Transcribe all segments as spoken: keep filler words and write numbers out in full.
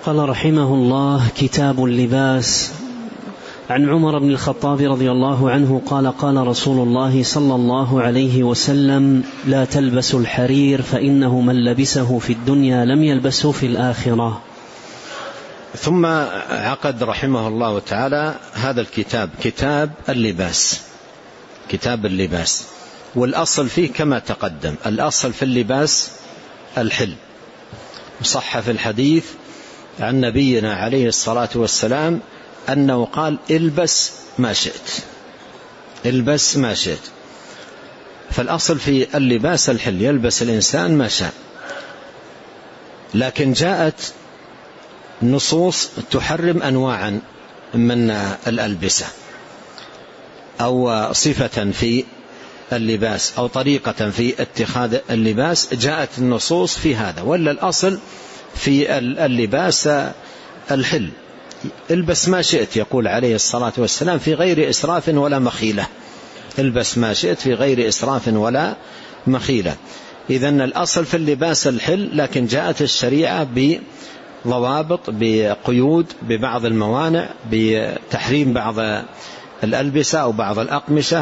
قال رحمه الله: كتاب اللباس. عن عمر بن الخطاب رضي الله عنه قال: قال رسول الله صلى الله عليه وسلم: لا تلبسوا الحرير فإنه من لبسه في الدنيا لم يلبسه في الآخرة. ثم عقد رحمه الله تعالى هذا الكتاب كتاب اللباس، كتاب اللباس. والأصل فيه كما تقدم، الأصل في اللباس الحل. صح في الحديث عن نبينا عليه الصلاة والسلام أنه قال: البس ما شئت، البس ما شئت. فالأصل في اللباس الحل، يلبس الإنسان ما شاء. لكن جاءت نصوص تحرم أنواعا من الألبسة أو صفة في اللباس أو طريقة في اتخاذ اللباس، جاءت النصوص في هذا. ولا الأصل في اللباس الحل، البس ما شئت، يقول عليه الصلاة والسلام، في غير إسراف ولا مخيلة. البس ما شئت في غير إسراف ولا مخيلة. إذن الأصل في اللباس الحل، لكن جاءت الشريعة بضوابط، بقيود، ببعض الموانع، بتحريم بعض الألبسة أو بعض الأقمشة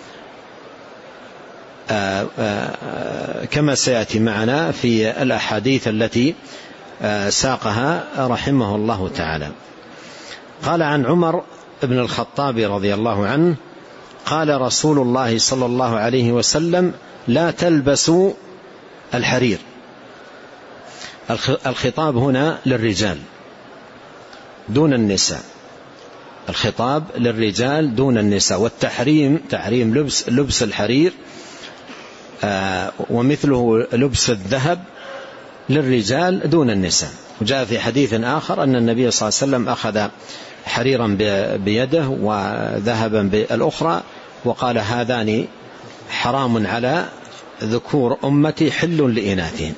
آآ آآ كما سيأتي معنا في الأحاديث التي ساقها رحمه الله تعالى. قال عن عمر بن الخطاب رضي الله عنه قال رسول الله صلى الله عليه وسلم: لا تلبسوا الحرير. الخطاب هنا للرجال دون النساء، الخطاب للرجال دون النساء. والتحريم تحريم لبس لبس الحرير ومثله لبس الذهب للرجال دون النساء. وجاء في حديث آخر أن النبي صلى الله عليه وسلم أخذ حريرا بيده وذهبا بالأخرى وقال: هذان حرام على ذكور أمتي حل لإناثهم.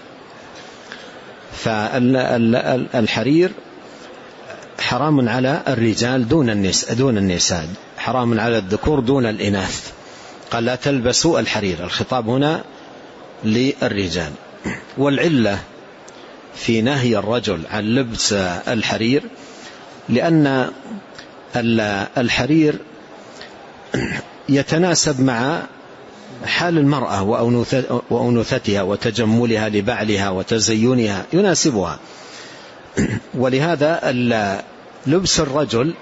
فالحرير حرام على الرجال دون النساء دون النساء حرام على الذكور دون الإناث. قال: لا تلبسوا الحرير. الخطاب هنا للرجال. والعلة في نهي الرجل عن لبس الحرير لأن الحرير يتناسب مع حال المرأة وأنوثتها وتجملها لبعلها وتزينها، يناسبها. ولهذا لبس الرجل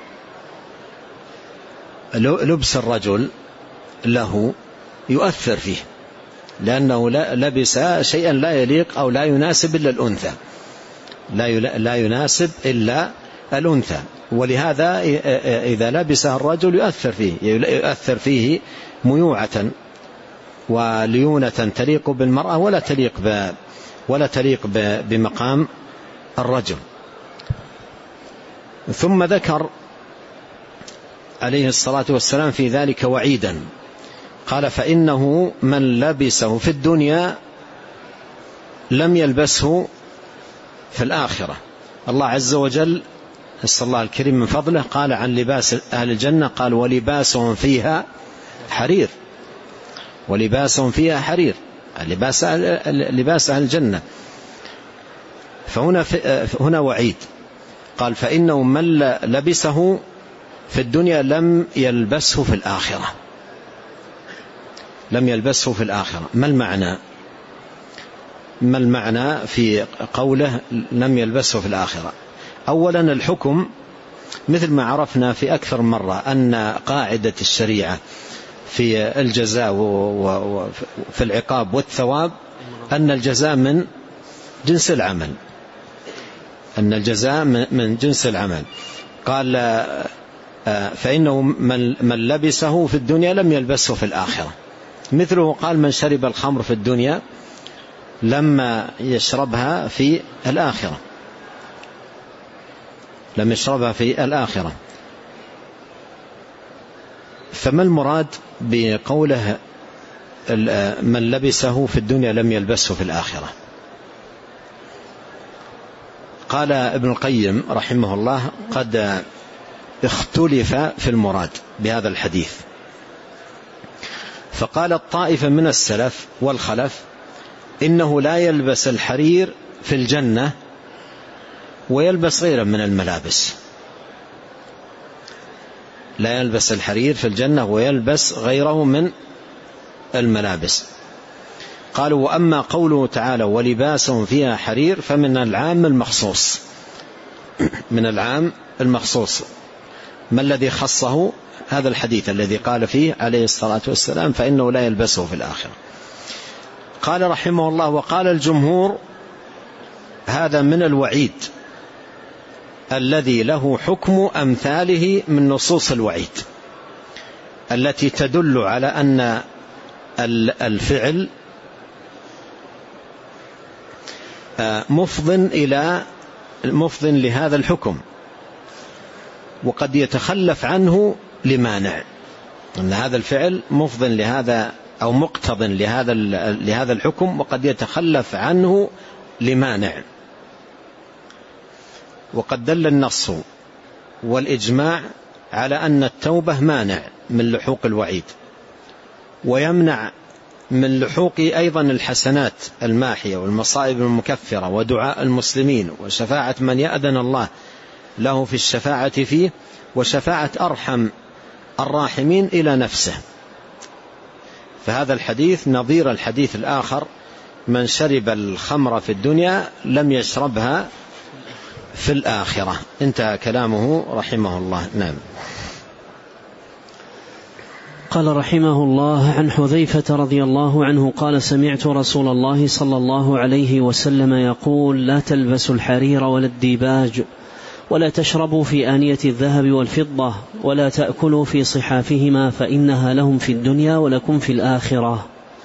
لبس الرجل له يؤثر فيه، لأنه لبس شيئا لا يليق أو لا يناسب إلا الأنثى، لا يناسب إلا الأنثى. ولهذا إذا لبسه الرجل يؤثر فيه يؤثر فيه ميوعة وليونة تليق بالمرأة ولا تليق ولا تليق بمقام الرجل. ثم ذكر عليه الصلاة والسلام في ذلك وعيدا، قال: فإنه من لبسه في الدنيا لم يلبسه في الآخرة. الله عز وجل نسأل الله الكريم من فضله قال عن لباس أهل الجنة، قال: ولباسهم فيها حرير، ولباسهم فيها حرير، لباس لباس أهل الجنة. فهنا هنا وعيد، قال: فإنه من لبسه في الدنيا لم يلبسه في الآخرة، لم يلبسه في الآخرة. ما المعنى ما المعنى في قوله لم يلبسه في الآخرة؟ أولا الحكم مثل ما عرفنا في أكثر مرة أن قاعدة الشريعة في الجزاء وفي العقاب والثواب أن الجزاء من جنس العمل، أن الجزاء من جنس العمل. قال: فإنه من لبسه في الدنيا لم يلبسه في الآخرة. مثله قال: من شرب الخمر في الدنيا لما يشربها في الآخرة لم يشربها في الآخرة. فما المراد بقوله من لبسه في الدنيا لم يلبسه في الآخرة؟ قال ابن القيم رحمه الله: قد اختلف في المراد بهذا الحديث. فقال الطائفة من السلف والخلف إنه لا يلبس الحرير في الجنة ويلبس غيره من الملابس، لا يلبس الحرير في الجنة ويلبس غيره من الملابس. قالوا وأما قوله تعالى ولباسهم فيها حرير فمن العام المخصوص، من العام المخصوص. ما الذي خصه؟ هذا الحديث الذي قال فيه عليه الصلاة والسلام فإنه لا يلبسه في الآخرة. قال رحمه الله وقال الجمهور هذا من الوعيد الذي له حكم أمثاله من نصوص الوعيد التي تدل على أن الفعل مفض إلى مفض لهذا الحكم، وقد يتخلف عنه لمانع، أن هذا الفعل مفض لهذا أو مقتض لهذا لهذا الحكم وقد يتخلف عنه لمانع. وقد دل النص والإجماع على أن التوبة مانع من لحوق الوعيد، ويمنع من لحوق أيضا الحسنات الماحية والمصائب المكفرة ودعاء المسلمين وشفاعة من يأذن الله له في الشفاعة فيه وشفاعة أرحم الراحمين إلى نفسه. فهذا الحديث نظير الحديث الآخر من شرب الخمر في الدنيا لم يشربها في الآخرة. انتهى كلامه رحمه الله. نعم. قال رحمه الله عن حذيفة رضي الله عنه قال سمعت رسول الله صلى الله عليه وسلم يقول لا تلبسوا الحرير ولا الديباج ولا تشربوا في آنية الذهب والفضة ولا تأكلوا في صحافهما فإنها لهم في الدنيا ولكم في الآخرة.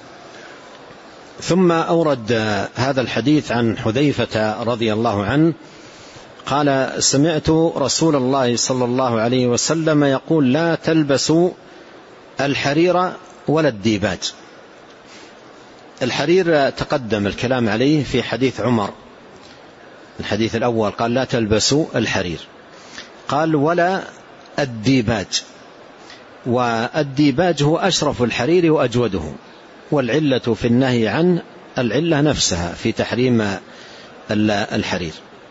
ثم أورد هذا الحديث عن حذيفة رضي الله عنه قال سمعت رسول الله صلى الله عليه وسلم يقول لا تلبسوا الحرير ولا الديباج. الحرير تقدم الكلام عليه في حديث عمر، الحديث الأول قال لا تلبسوا الحرير، قال ولا الديباج، والديباج هو أشرف الحرير وأجوده، والعلة في النهي عن العلة نفسها في تحريم الحرير.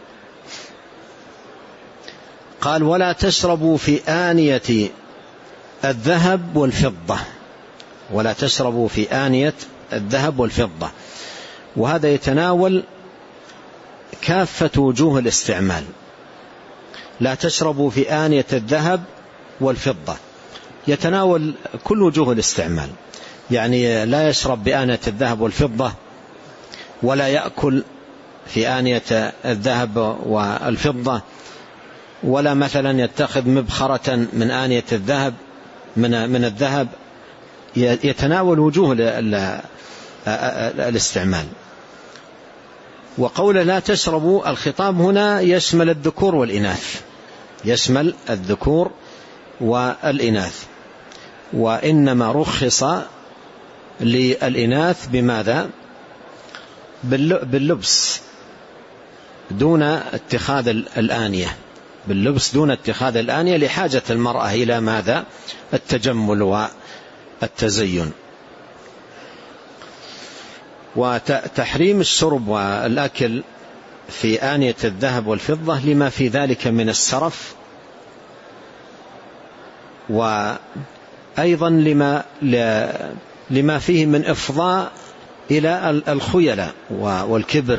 قال ولا تشربوا في آنية الذهب والفضة، ولا تشربوا في آنية الذهب والفضة، وهذا يتناول كافة وجوه الاستعمال. لا تشربوا في آنية الذهب والفضة يتناول كل وجوه الاستعمال، يعني لا يشرب بآنية الذهب والفضة ولا يأكل في آنية الذهب والفضة، ولا مثلا يتخذ مبخرة من آنية الذهب من من الذهب، يتناول وجوه الاستعمال. وقول لا تشربوا الخطاب هنا يشمل الذكور والإناث، يشمل الذكور والإناث، وإنما رخص للإناث بماذا؟ باللبس دون اتخاذ الآنية، باللبس دون اتخاذ الآنية لحاجة المرأة إلى ماذا؟ التجمل والتزين. وتحريم الشرب والأكل في آنية الذهب والفضة لما في ذلك من السرف، وأيضا لما, لما فيه من إفضاء إلى الخيلاء والكبر.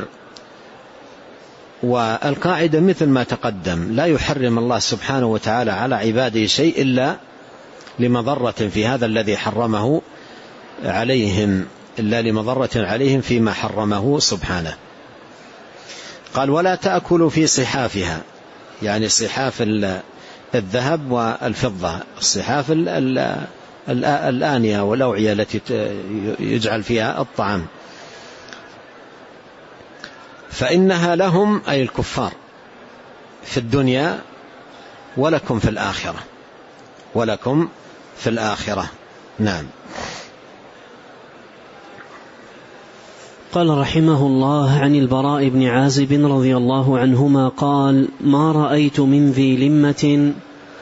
والقاعدة مثل ما تقدم لا يحرم الله سبحانه وتعالى على عباده شيء إلا لمضرة في هذا الذي حرمه عليهم، إلا لمضرة عليهم فيما حرمه سبحانه. قال ولا تأكلوا في صحافها، يعني صحاف الذهب والفضة، صحاف الآنية والأوعية التي يجعل فيها الطعام، فإنها لهم أي الكفار في الدنيا ولكم في الآخرة، ولكم في الآخرة. نعم. قال رحمه الله عن البراء بن عازب رضي الله عنهما قال ما رأيت من ذي لمة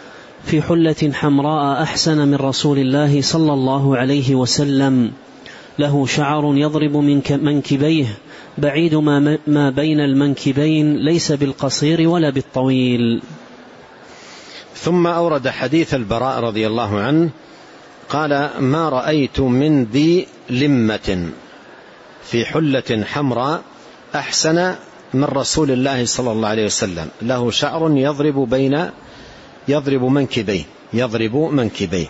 في حلة حمراء أحسن من رسول الله صلى الله عليه وسلم، له شعر يضرب من منكبيه بعيد ما بين المنكبين ليس بالقصير ولا بالطويل. ثم أورد حديث البراء رضي الله عنه قال: ما رأيت من ذي لمة في حلة حمراء أحسن من رسول الله صلى الله عليه وسلم، له شعر يضرب بين يضرب منكبيه يضرب منكبيه.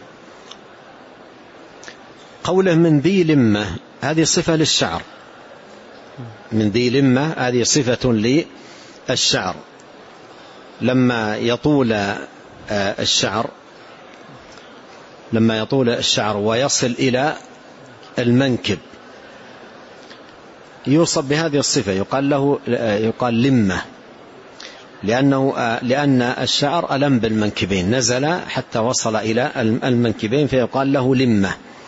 قوله من ذي لمة هذه صفة للشعر، من ذي لمة هذه صفة للشعر. لما يطول الشعر لما يطول الشعر ويصل إلى المنكب يوصف بهذه الصفة، يقال له يقال لمة، لأنه لأن الشعر ألم بالمنكبين، نزل حتى وصل إلى المنكبين فيقال له لمة.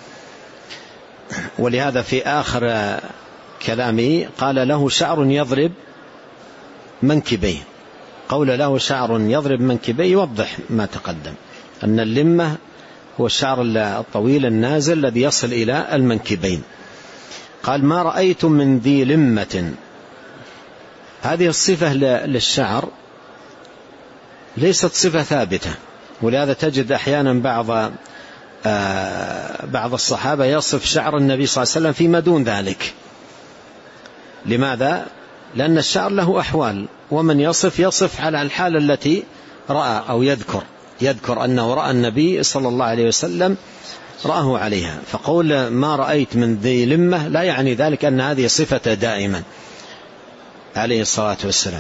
ولهذا في آخر كلامه قال: له شعر يضرب منكبيه. قول له شعر يضرب منكبيه يوضح ما تقدم، أن اللمة هو الشعر الطويل النازل الذي يصل إلى المنكبين. قال: ما رأيت من ذي لمة. هذه الصفة للشعر ليست صفة ثابتة، ولهذا تجد أحيانا بعض بعض الصحابة يصف شعر النبي صلى الله عليه وسلم فيما دون ذلك. لماذا؟ لأن الشعر له أحوال، ومن يصف يصف على الحالة التي رأى أو يذكر يذكر أنه رأى النبي صلى الله عليه وسلم رأه عليها. فقول ما رأيت من ذي لمة لا يعني ذلك أن هذه صفة دائما عليه الصلاة والسلام.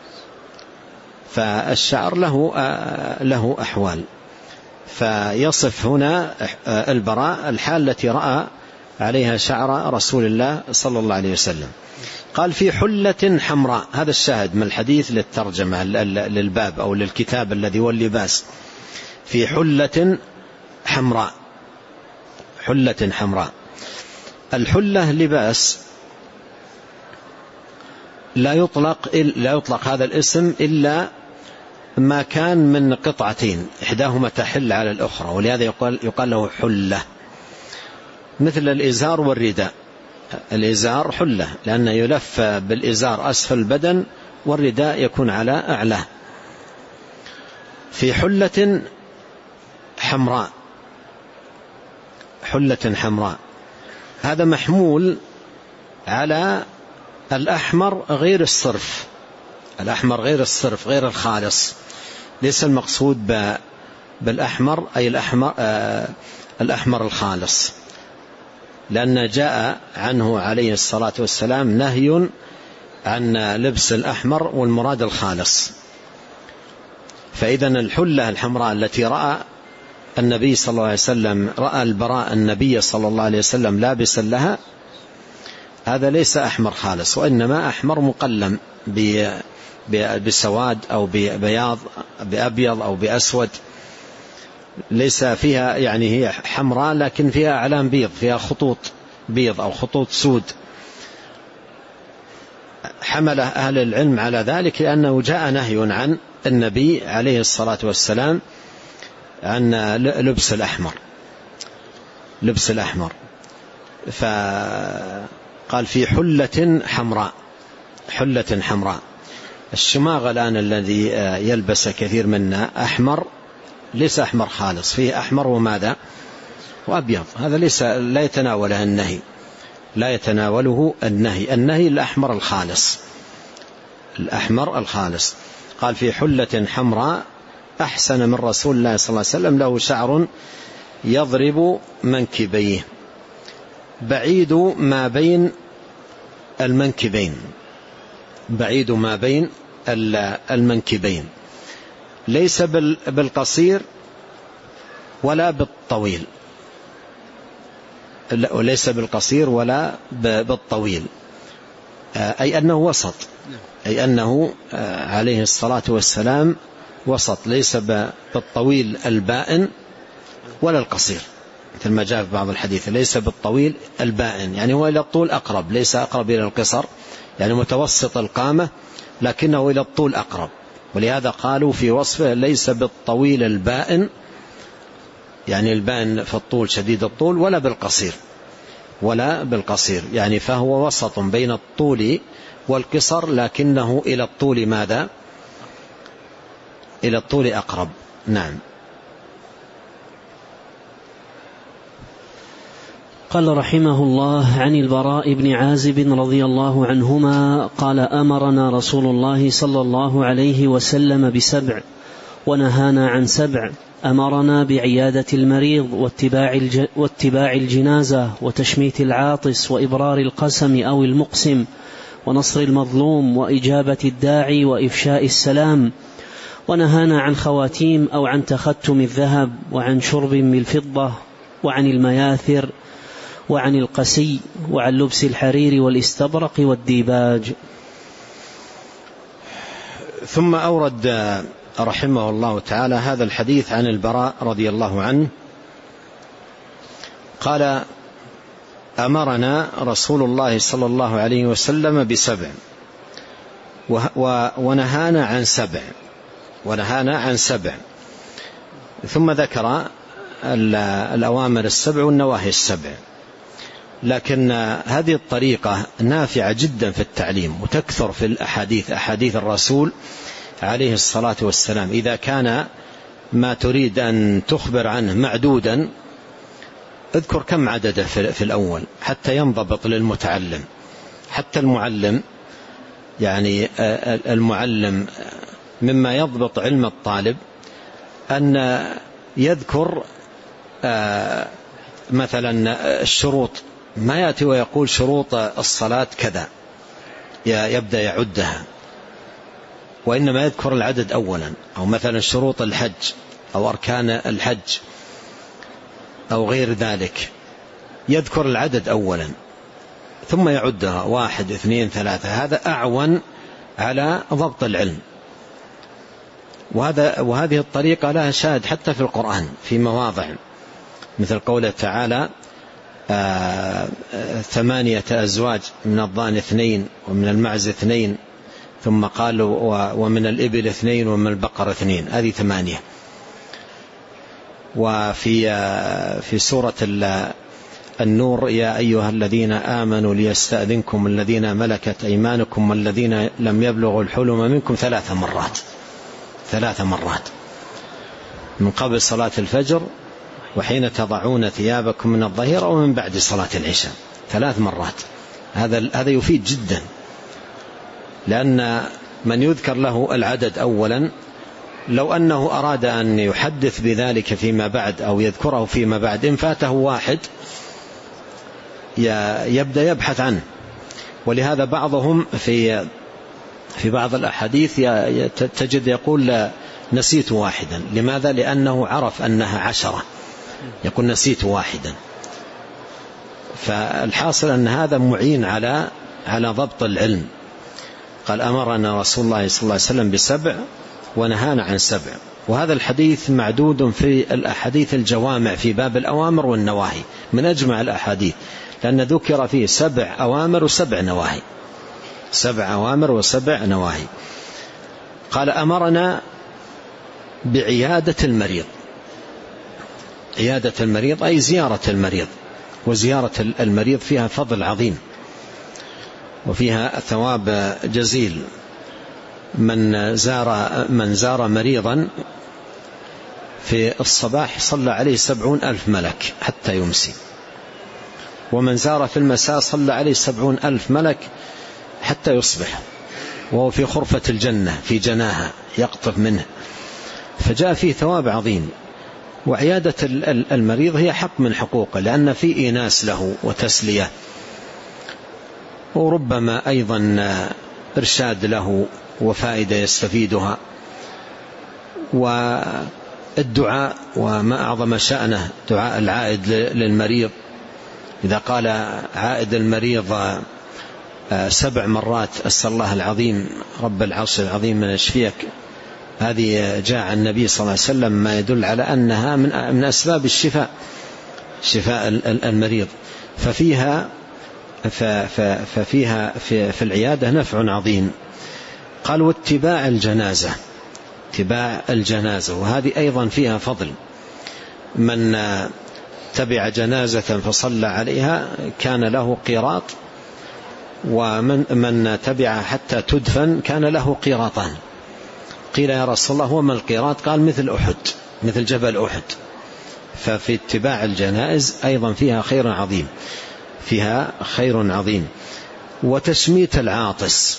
فالشعر له له أحوال، فيصف هنا البراء الحال التي رأى عليها شعر رسول الله صلى الله عليه وسلم. قال: في حلة حمراء. هذا الشاهد من الحديث للترجمة للباب أو للكتاب الذي هو اللباس. في حلة حمراء، حلة حمراء. الحلة لباس لا يطلق لا يطلق هذا الاسم إلا ما كان من قطعتين إحداهما تحل على الأخرى، ولهذا يقال, يقال له حلة، مثل الإزار والرداء. الإزار حلة لأنه يلف بالإزار أسفل البدن، والرداء يكون على أعلاه. في حلة حمراء، حلة حمراء هذا محمول على الأحمر غير الصرف، الأحمر غير الصرف غير الخالص. ليس المقصود بالأحمر أي الأحمر, آه الأحمر الخالص، لأن جاء عنه عليه الصلاة والسلام نهي عن لبس الأحمر والمراد الخالص. فإذن الحلة الحمراء التي رأى النبي صلى الله عليه وسلم رأى البراء النبي صلى الله عليه وسلم لابسا لها، هذا ليس أحمر خالص، وإنما أحمر مقلم بسواد أو ببياض بأبيض أو بأسود، ليس فيها يعني هي حمراء لكن فيها أعلام بيض، فيها خطوط بيض أو خطوط سود. حمل أهل العلم على ذلك لأنه جاء نهي عن النبي عليه الصلاة والسلام عن لبس الأحمر لبس الأحمر فقال: في حلة حمراء، حلة حمراء. الشماغ الآن الذي يلبس كثير منا أحمر، ليس أحمر خالص، فيه أحمر وماذا وأبيض، هذا ليس لا يتناوله النهي لا يتناوله النهي النهي الأحمر الخالص، الأحمر الخالص. قال: في حلة حمراء أحسن من رسول الله صلى الله عليه وسلم، له شعر يضرب منكبيه بعيد ما بين المنكبين، بعيد ما بين المنكبين، ليس بالقصير ولا بالطويل، وليس بالقصير ولا بالطويل، أي أنه وسط، أي أنه عليه الصلاة والسلام وسط، ليس بالطويل البائن ولا القصير، مثل ما جاء في بعض الحديث ليس بالطويل البائن، يعني هو إلى الطول أقرب، ليس أقرب إلى القصر، يعني متوسط القامة لكنه إلى الطول أقرب. ولهذا قالوا في وصفه ليس بالطويل البائن، يعني البائن في الطول شديد الطول، ولا بالقصير، ولا بالقصير، يعني فهو وسط بين الطول والقصر، لكنه إلى الطول ماذا؟ إلى الطول أقرب. نعم. قال رحمه الله: عن البراء بن عازب رضي الله عنهما قال: أمرنا رسول الله صلى الله عليه وسلم بسبع ونهانا عن سبع. أمرنا بعيادة المريض واتباع, الج... واتباع الجنازة وتشميت العاطس وإبرار القسم أو المقسم ونصر المظلوم وإجابة الداعي وإفشاء السلام. ونهانا عن خواتيم أو عن تختم الذهب وعن شرب بالفضة وعن المياثر وعن القسي وعن لبس الحرير والاستبرق والديباج. ثم أورد رحمه الله تعالى هذا الحديث عن البراء رضي الله عنه قال: أمرنا رسول الله صلى الله عليه وسلم بسبع ونهانا عن سبع ونهانا عن سبع ثم ذكر الأوامر السبع والنواهي السبع. لكن هذه الطريقة نافعة جدا في التعليم وتكثر في الأحاديث، أحاديث الرسول عليه الصلاة والسلام. إذا كان ما تريد أن تخبر عنه معدودا اذكر كم عدده في الأول حتى ينضبط للمتعلم. حتى المعلم، يعني المعلم مما يضبط علم الطالب أن يذكر مثلا الشروط، ما يأتي ويقول شروط الصلاة كذا يبدأ يعدها، وإنما يذكر العدد أولا. أو مثلا شروط الحج أو أركان الحج أو غير ذلك، يذكر العدد أولا ثم يعدها واحد اثنين ثلاثة. هذا أعون على ضبط العلم. وهذا وهذه الطريقة لها شاهد حتى في القرآن في مواضع، مثل قوله تعالى: آه ثمانية أزواج من الضأن اثنين ومن المعز اثنين، ثم قالوا ومن الإبل اثنين ومن البقر اثنين، هذه ثمانية. وفي آه في سورة النور: يا أيها الذين آمنوا ليستأذنكم الذين ملكت أيمانكم والذين لم يبلغوا الحلم منكم ثلاث مرات ثلاث مرات من قبل صلاة الفجر وحين تضعون ثيابكم من الظهيرة ومن بعد صلاة العشاء، ثلاث مرات. هذا هذا يفيد جدا، لأن من يذكر له العدد أولا لو أنه أراد أن يحدث بذلك فيما بعد أو يذكره فيما بعد، إن فاته واحد يبدأ يبحث عنه. ولهذا بعضهم في في بعض الأحاديث تجد يقول نسيت واحدا. لماذا؟ لأنه عرف أنها عشرة، يقول نسيت واحدا. فالحاصل أن هذا معين على على ضبط العلم. قال: أمرنا رسول الله صلى الله عليه وسلم بسبع ونهانا عن سبع. وهذا الحديث معدود في الأحاديث الجوامع في باب الأوامر والنواهي، من أجمع الأحاديث، لأن ذكر فيه سبع أوامر وسبع نواهي، سبع أوامر وسبع نواهي. قال: أمرنا بعيادة المريض. عيادة المريض أي زيارة المريض، وزيارة المريض فيها فضل عظيم وفيها ثواب جزيل. من زار من زار مريضا في الصباح صلى عليه سبعون ألف ملك حتى يمسي، ومن زار في المساء صلى عليه سبعون ألف ملك حتى يصبح، وهو في خرفة الجنة في جناها يقطف منه، فجاء فيه ثواب عظيم. وعيادة المريض هي حق من حقوقه، لأن في إيناس له وتسلية، وربما أيضا إرشاد له وفائدة يستفيدها، والدعاء وما أعظم شأنه دعاء العائد للمريض. إذا قال عائد المريض سبع مرات أسأل الله العظيم رب العرش العظيم من يشفيك، هذه جاء عن النبي صلى الله عليه وسلم ما يدل على أنها من من أسباب الشفاء، شفاء المريض. ففيها ففيها في, في العيادة نفع عظيم. قال: واتباع الجنازة، اتباع الجنازة، وهذه أيضا فيها فضل. من تبع جنازة فصلى عليها كان له قيراط، ومن من تبع حتى تدفن كان له قيراطان. قيل يا رسول الله وما القيراط؟ قال مثل أحد، مثل جبل أحد. ففي اتباع الجنائز أيضا فيها خير عظيم، فيها خير عظيم. وتشميت العاطس،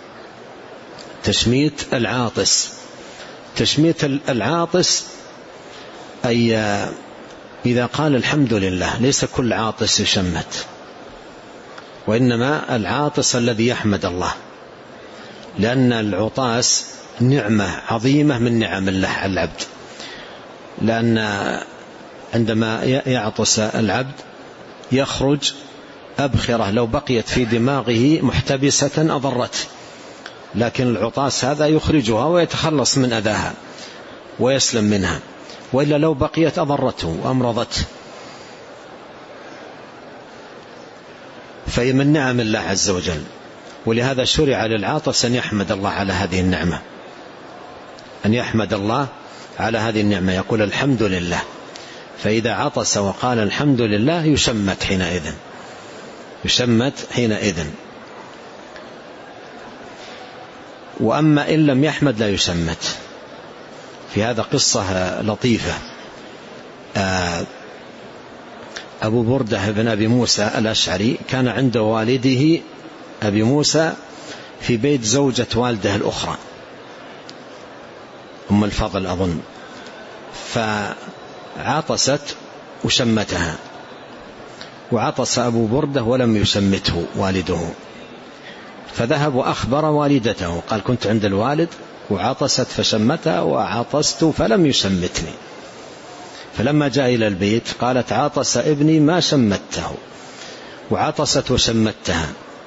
تشميت العاطس تشميت العاطس أي إذا قال الحمد لله. ليس كل عاطس يشمت، وإنما العاطس الذي يحمد الله، لأن العطاس نعمة عظيمة من نعم الله على العبد. لأن عندما يعطس العبد يخرج أبخرة لو بقيت في دماغه محتبسة أضرته، لكن العطاس هذا يخرجها ويتخلص من أذاها ويسلم منها، وإلا لو بقيت أضرته وأمرضته. فهي من نعم الله عز وجل، ولهذا شرع للعاطس أن يحمد الله على هذه النعمة، أن يحمد الله على هذه النعمة، يقول الحمد لله. فإذا عطس وقال الحمد لله يشمت حينئذ، يشمت حينئذ. وأما إن لم يحمد لا يشمت. في هذا قصة لطيفة. أبو بردة بن أبي موسى الأشعري كان عند والده أبي موسى في بيت زوجة والده الأخرى أم الفضل أظن، فعطست وشمتها، وعطس أبو بردة ولم يشمته والده، فذهب وأخبر والدته، قال كنت عند الوالد وعطست فشمتها وعطست فلم يشمتني. فلما جاء إلى البيت قالت عطس ابني ما شمته، وعطست وشمتها.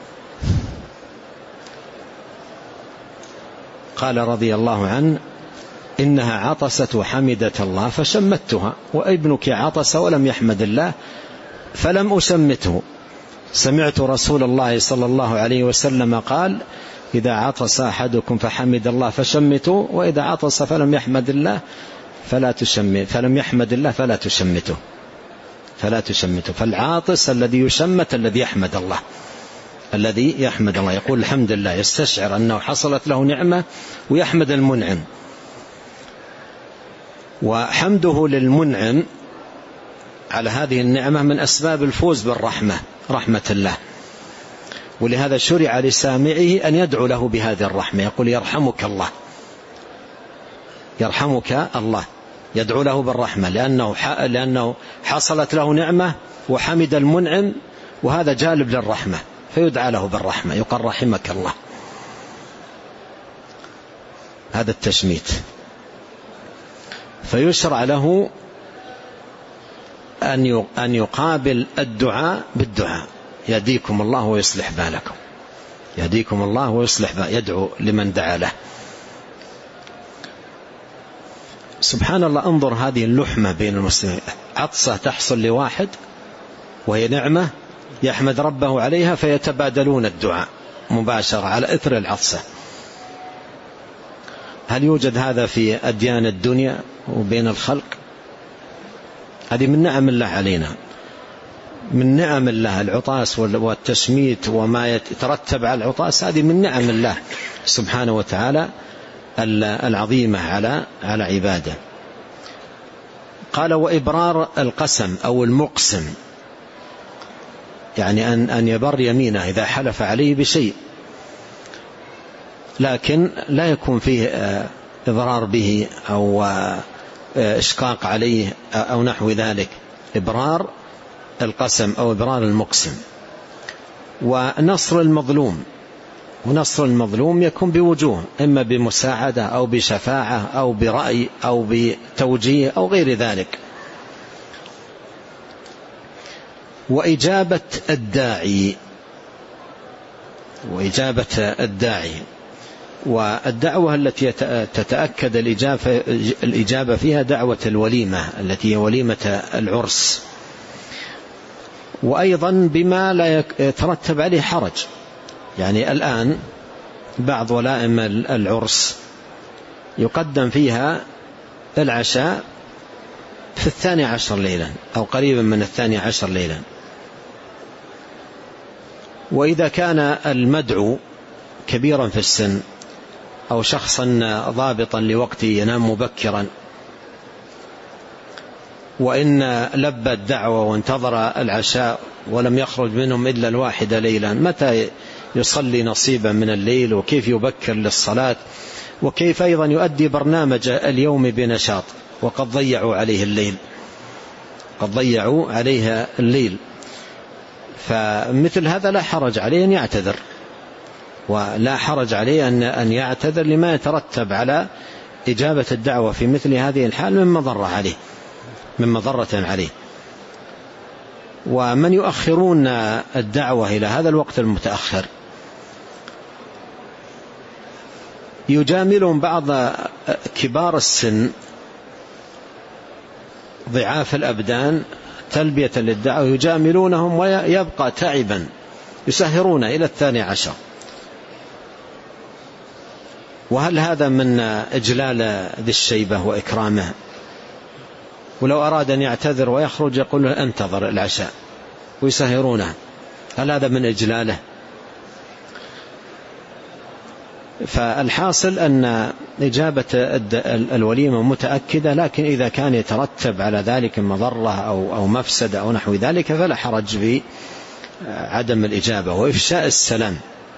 قال رضي الله عنه إنها عطست وحمدت الله فشمتها، وابنك عطس ولم يحمد الله فلم أشمته. سمعت رسول الله صلى الله عليه وسلم قال إذا عطس أحدكم فحمد الله فشمته، وإذا عطس فلم يحمد الله فلا تشمت فلم يحمد الله فلا تشمته فلا تشمته. فالعاطس الذي يشمت الذي يحمد الله، الذي يحمد الله، يقول الحمد لله، يستشعر أنه حصلت له نعمة ويحمد المنعم. وحمده للمنعم على هذه النعمة من أسباب الفوز بالرحمة، رحمة الله. ولهذا شرع لسامعه أن يدعو له بهذه الرحمة، يقول يرحمك الله، يرحمك الله، يدعو له بالرحمة، لأنه لأنه حصلت له نعمة وحمد المنعم، وهذا جالب للرحمة، فيدعى له بالرحمة، يقول رحمك الله. هذا التشميت. فيشرع له أن يقابل الدعاء بالدعاء، يهديكم الله ويصلح بالكم، يهديكم الله ويصلح بالكم، يدعو لمن دعا له. سبحان الله، انظر هذه اللحمة بين المسلمين، عطسة تحصل لواحد وهي نعمة يحمد ربه عليها، فيتبادلون الدعاء مباشرة على إثر العطسة. هل يوجد هذا في أديان الدنيا وبين الخلق؟ هذه من نعم الله علينا، من نعم الله العطاس والتشميت وما يترتب على العطاس، هذه من نعم الله سبحانه وتعالى العظيمة على على عباده. قال وإبرار القسم أو المقسم، يعني أن أن يبر يمينه إذا حلف عليه بشيء، لكن لا يكون فيه إضرار به أو إشقاق عليه أو نحو ذلك. إبرار القسم أو إبرار المقسم. ونصر المظلوم، ونصر المظلوم يكون بوجوه، إما بمساعدة أو بشفاعة أو برأي أو بتوجيه أو غير ذلك. وإجابة الداعي، وإجابة الداعي والدعوة التي تتأكد الإجابة, الإجابة فيها دعوة الوليمة التي هي وليمة العرس، وأيضا بما لا يترتب عليه حرج. يعني الآن بعض ولائم العرس يقدم فيها العشاء في الثاني عشر ليلا أو قريبا من الثاني عشر ليلا. وإذا كان المدعو كبيرا في السن أو شخصا ضابطا لوقته ينام مبكرا، وإن لبى الدعوة وانتظر العشاء ولم يخرج منهم إلا الواحدة ليلا، متى يصلي نصيبا من الليل وكيف يبكر للصلاة وكيف أيضا يؤدي برنامج اليوم بنشاط، وقد ضيعوا عليه الليل قد ضيعوا عليها الليل. فمثل هذا لا حرج عليه أن يعتذر، ولا حرج عليه أن يعتذر لما يترتب على إجابة الدعوة في مثل هذه الحال من مضرة عليه من مضرة عليه. ومن يؤخرون الدعوة إلى هذا الوقت المتأخر يجاملهم بعض كبار السن ضعاف الأبدان تلبية للدعوة، يجاملونهم ويبقى تعبا، يسهرون إلى الثاني عشر. وهل هذا من إجلال ذي الشيبة وإكرامه؟ ولو أراد أن يعتذر ويخرج يقول له انتظر العشاء ويسهرونه، هل هذا من إجلاله؟ فالحاصل أن إجابة الوليمة متأكدة، لكن إذا كان يترتب على ذلك مضرة أو أو مفسدة أو نحو ذلك فلا حرج في عدم الإجابة. وإفشاء السلام،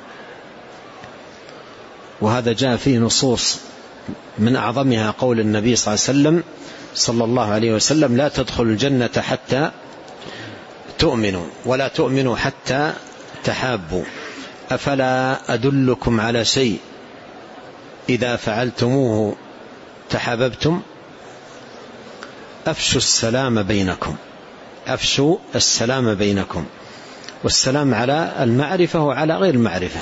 وهذا جاء فيه نصوص من أعظمها قول النبي صلى الله عليه وسلم صلى الله عليه وسلم: لا تدخلوا الجنة حتى تؤمنوا ولا تؤمنوا حتى تحابوا، أفلا أدلكم على شيء إذا فعلتموه تحاببتم؟ أفشوا السلام بينكم أفشوا السلام بينكم والسلام على المعرفة وعلى غير المعرفة،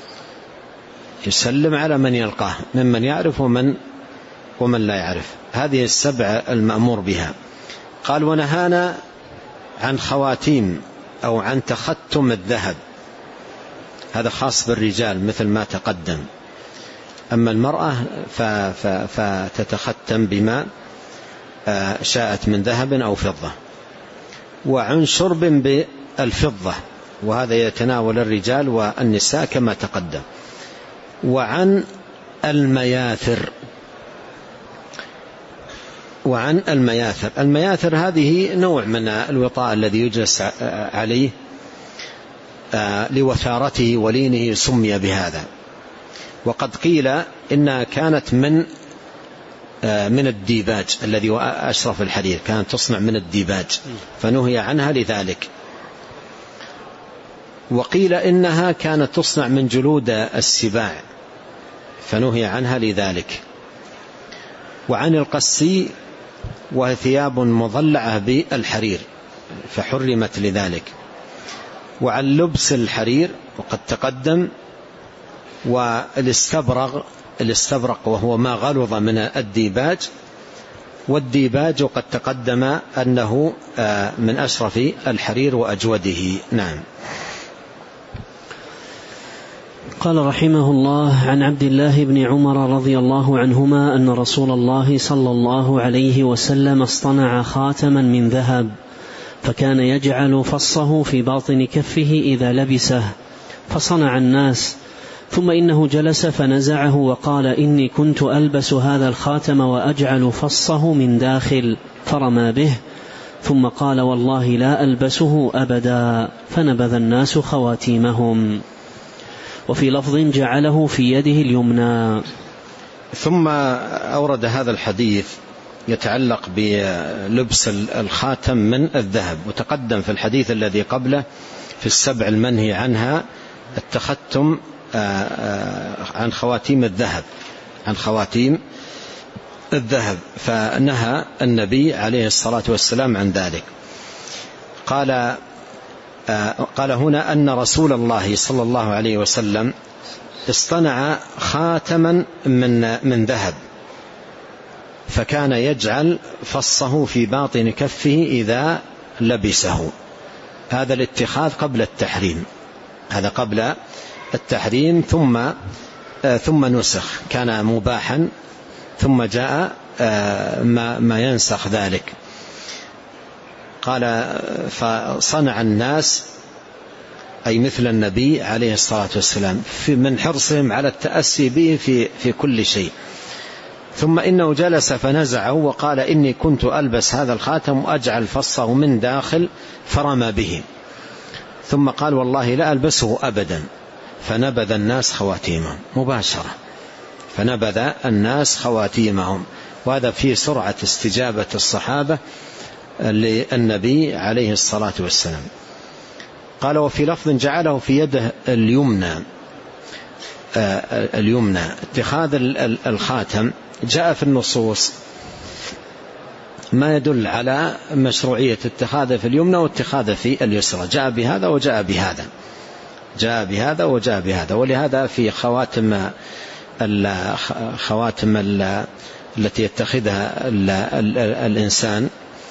يسلم على من يلقاه ممن يعرف ومن ومن لا يعرف. هذه السبع المأمور بها. قال: ونهانا عن خواتيم أو عن تختم الذهب، هذا خاص بالرجال مثل ما تقدم، أما المرأة فتتختم بما شاءت من ذهب أو فضة. وعن شرب بالفضة، وهذا يتناول الرجال والنساء كما تقدم. وعن المياثر وعن المياثر المياثر هذه نوع من الوطاء الذي يجلس عليه لوثارته ولينه سمي بهذا. وقد قيل إنها كانت من من الديباج الذي هو أشرف الحرير، كانت تصنع من الديباج فنهي عنها لذلك. وقيل إنها كانت تصنع من جلود السباع فنهي عنها لذلك. وعن القسي، وهي ثياب مضلعة بالحرير فحرمت لذلك. وعن لبس الحرير وقد تقدم. والاستبرق الاستبرق وهو ما غلظ من الديباج، والديباج وقد تقدم أنه من أشرف الحرير وأجوده. نعم. قال رحمه الله: عن عبد الله بن عمر رضي الله عنهما أن رسول الله صلى الله عليه وسلم اصطنع خاتما من ذهب، فكان يجعل فصه في باطن كفه إذا لبسه، فصنع الناس، ثم إنه جلس فنزعه وقال: إني كنت ألبس هذا الخاتم وأجعل فصه من داخل، فرمى به، ثم قال: والله لا ألبسه أبدا، فنبذ الناس خواتيمهم. وفي لفظ: جعله في يده اليمنى. ثم أورد هذا الحديث يتعلق بلبس الخاتم من الذهب، وتقدم في الحديث الذي قبله في السبع المنهي عنها التختم عن خواتيم الذهب عن خواتيم الذهب فنهى النبي عليه الصلاة والسلام عن ذلك. قال قال هنا أن رسول الله صلى الله عليه وسلم اصطنع خاتما من من ذهب، فكان يجعل فصه في باطن كفه إذا لبسه. هذا الاتخاذ قبل التحريم هذا قبل التحريم ثم ثم نسخ، كان مباحا ثم جاء ما ما ينسخ ذلك. قال فصنع الناس أي مثل النبي عليه الصلاة والسلام من حرصهم على التأسي به في, في كل شيء. ثم إنه جلس فنزعه وقال إني كنت ألبس هذا الخاتم وأجعل فصه من داخل فرمى به، ثم قال والله لا ألبسه أبدا، فنبذ الناس خواتيمهم مباشرة، فنبذ الناس خواتيمهم. وهذا فيه سرعة استجابة الصحابة للنبي عليه الصلاة والسلام. قال وفي لفظ جعله في يده اليمنى. اليمنى اتخاذ الخاتم جاء في النصوص ما يدل على مشروعية اتخاذه في اليمنى واتخاذه في اليسرى، جاء بهذا وجاء بهذا، جاء بهذا وجاء بهذا. ولهذا في خواتم الخواتم التي يتخذها الإنسان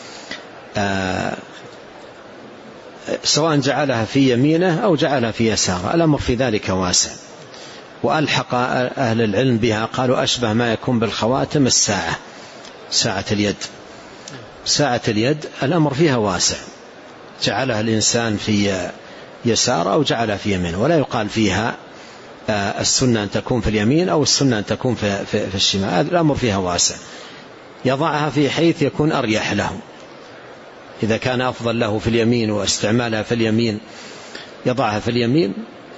سواء جعلها في يمينه أو جعلها في يساره، الأمر في ذلك واسع. وألحق أهل العلم بها قالوا أشبه ما يكون بالخواتم الساعة، ساعة اليد، ساعة اليد الأمر فيها واسع، جعلها الإنسان في يسار أو جعلها في يمين، ولا يقال فيها السنة أن تكون في اليمين أو السنة أن تكون في, في, في الشمال، الأمر فيها واسع. يضعها في حيث يكون أريح له، إذا كان أفضل له في اليمين واستعمالها في اليمين يضعها في اليمين،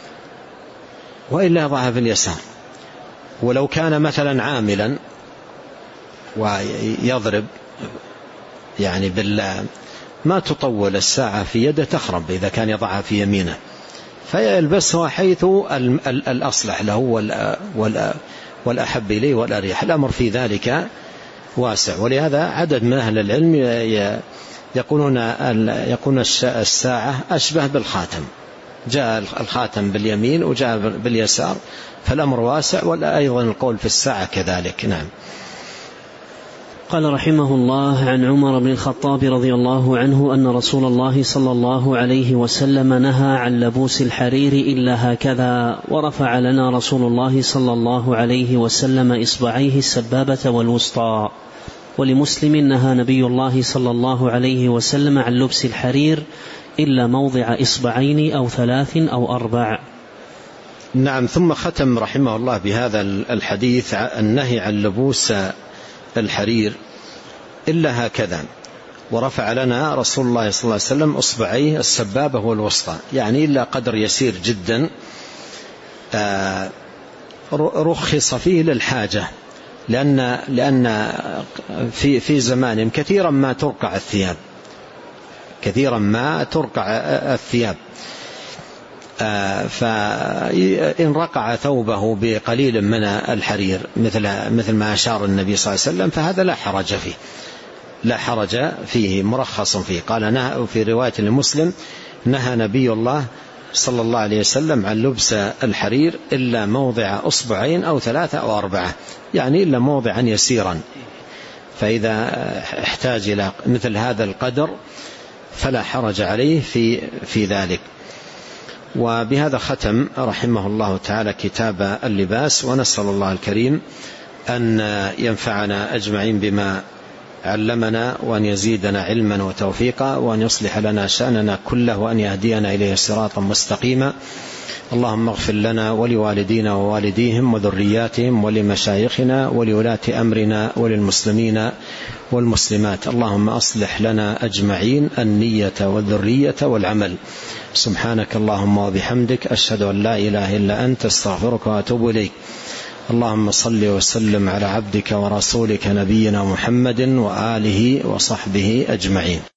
وإلا يضعها في اليسار. ولو كان مثلا عاملا ويضرب يعني بالله ما تطول الساعة في يده تخرب إذا كان يضعها في يمينه، فيلبسها حيث الأصلح له والأحب إليه والأريح، الأمر في ذلك واسع. ولهذا عدد من أهل العلم يقولون يكون الساعة أشبه بالخاتم، جاء الخاتم باليمين وجاء باليسار، فالأمر واسع. وأيضا القول في الساعة كذلك. نعم. قال رحمه الله عن عمر بن الخطاب رضي الله عنه أن رسول الله صلى الله عليه وسلم نهى عن لبوس الحرير إلا هكذا، ورفع لنا رسول الله صلى الله عليه وسلم إصبعيه السبابة والوسطى. ولمسلم نهى نبي الله صلى الله عليه وسلم عن لبس الحرير إلا موضع إصبعين أو ثلاث أو أربع. نعم. ثم ختم رحمه الله بهذا الحديث النهي عن لبوس الحرير إلا هكذا، ورفع لنا رسول الله صلى الله عليه وسلم أصبعيه السبابة والوسطى، يعني إلا قدر يسير جدا رخص فيه للحاجة، لأن لأن في في زمانهم كثيرا ما ترقع الثياب، كثيرا ما ترقع الثياب، فإن رقع ثوبه بقليل من الحرير مثل مثل ما أشار النبي صلى الله عليه وسلم فهذا لا حرج فيه، لا حرج فيه، مرخص فيه. قال نهى في رواية لمسلم نهى نبي الله صلى الله عليه وسلم عن لبس الحرير إلا موضع أصبعين أو ثلاثة أو أربعة، يعني إلا موضعا يسيرا، فإذا احتاج إلى مثل هذا القدر فلا حرج عليه في في ذلك. وبهذا ختم رحمه الله تعالى كتاب اللباس، ونسأل الله الكريم أن ينفعنا أجمعين بما علمنا، وأن يزيدنا علما وتوفيقا، وأن يصلح لنا شأننا كله، وأن يهدينا إليه صراطا مستقيما. اللهم اغفر لنا ولوالدينا ووالديهم وذرياتهم ولمشايخنا ولولاة أمرنا وللمسلمين والمسلمات. اللهم أصلح لنا أجمعين النية والذرية والعمل. سبحانك اللهم وبحمدك، أشهد أن لا إله إلا أنت، استغفرك وأتوب إليك. اللهم صل وسلم على عبدك ورسولك نبينا محمد وآله وصحبه أجمعين.